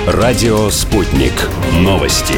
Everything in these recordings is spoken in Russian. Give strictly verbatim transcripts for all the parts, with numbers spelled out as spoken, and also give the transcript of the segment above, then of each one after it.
Радио «Спутник». Новости.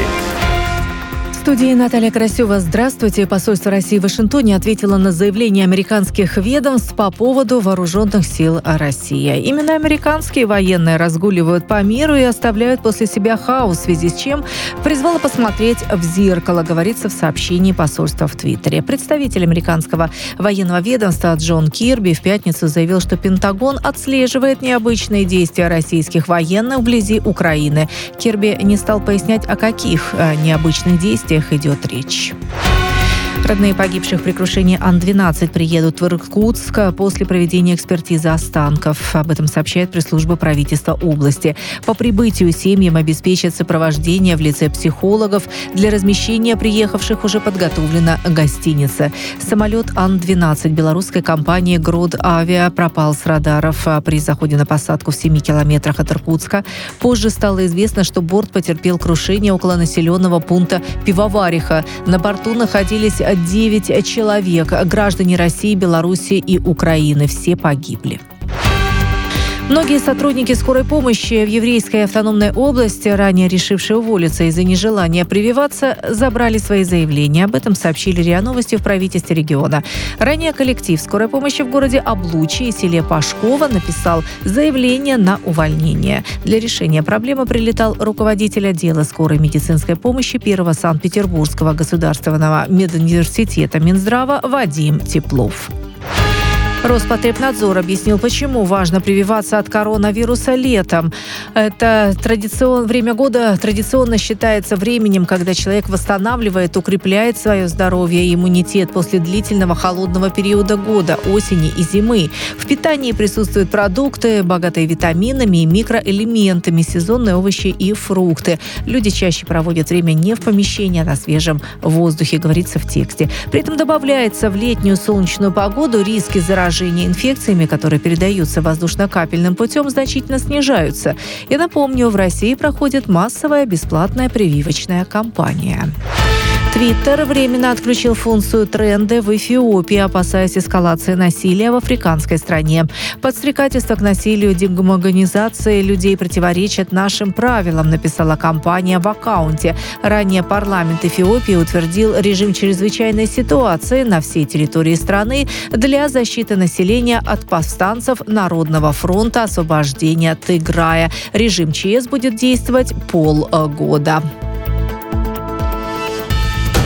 В студии Наталья Красева. Здравствуйте. Посольство России в Вашингтоне ответило на заявление американских ведомств по поводу вооруженных сил России. Именно американские военные разгуливают по миру и оставляют после себя хаос, в связи с чем призвало посмотреть в зеркало, говорится в сообщении посольства в Твиттере. Представитель американского военного ведомства Джон Кирби в пятницу заявил, что Пентагон отслеживает необычные действия российских военных вблизи Украины. Кирби не стал пояснять, о каких необычных действиях идет речь. Родные погибших при крушении Ан двенадцать приедут в Иркутск после проведения экспертизы останков. Об этом сообщает пресс-служба правительства области. По прибытию семьям обеспечат сопровождение в лице психологов. Для размещения приехавших уже подготовлена гостиница. Самолет Ан двенадцать белорусской компании «Грод Авиа» пропал с радаров при заходе на посадку в семи километрах от Иркутска. Позже стало известно, что борт потерпел крушение около населенного пункта Пивовариха. На борту находились девять человек, граждане России, Беларуси и Украины. Все погибли. Многие сотрудники скорой помощи в еврейской автономной области, ранее решившие уволиться из-за нежелания прививаться, забрали свои заявления. Об этом сообщили РИА Новости в правительстве региона. Ранее коллектив скорой помощи в городе Облучье и селе Пашково написал заявление на увольнение. Для решения проблемы прилетал руководитель отдела скорой медицинской помощи Первого Санкт-Петербургского государственного медуниверситета Минздрава Вадим Теплов. Роспотребнадзор объяснил, почему важно прививаться от коронавируса летом. Это традицион... время года традиционно считается временем, когда человек восстанавливает, укрепляет свое здоровье и иммунитет после длительного холодного периода года, осени и зимы. В питании присутствуют продукты, богатые витаминами и микроэлементами, сезонные овощи и фрукты. Люди чаще проводят время не в помещении, а на свежем воздухе, говорится в тексте. При этом добавляется, в летнюю солнечную погоду риски заражения инфекциями, которые передаются воздушно-капельным путем, значительно снижаются. И напомню, в России проходит массовая бесплатная прививочная кампания. Твиттер временно отключил функцию «Тренды» в Эфиопии, опасаясь эскалации насилия в африканской стране. Подстрекательство к насилию, дегуманизации людей противоречат нашим правилам, написала компания в аккаунте. Ранее парламент Эфиопии утвердил режим чрезвычайной ситуации на всей территории страны для защиты населения от повстанцев Народного фронта освобождения Тиграя. Режим ЧС будет действовать полгода.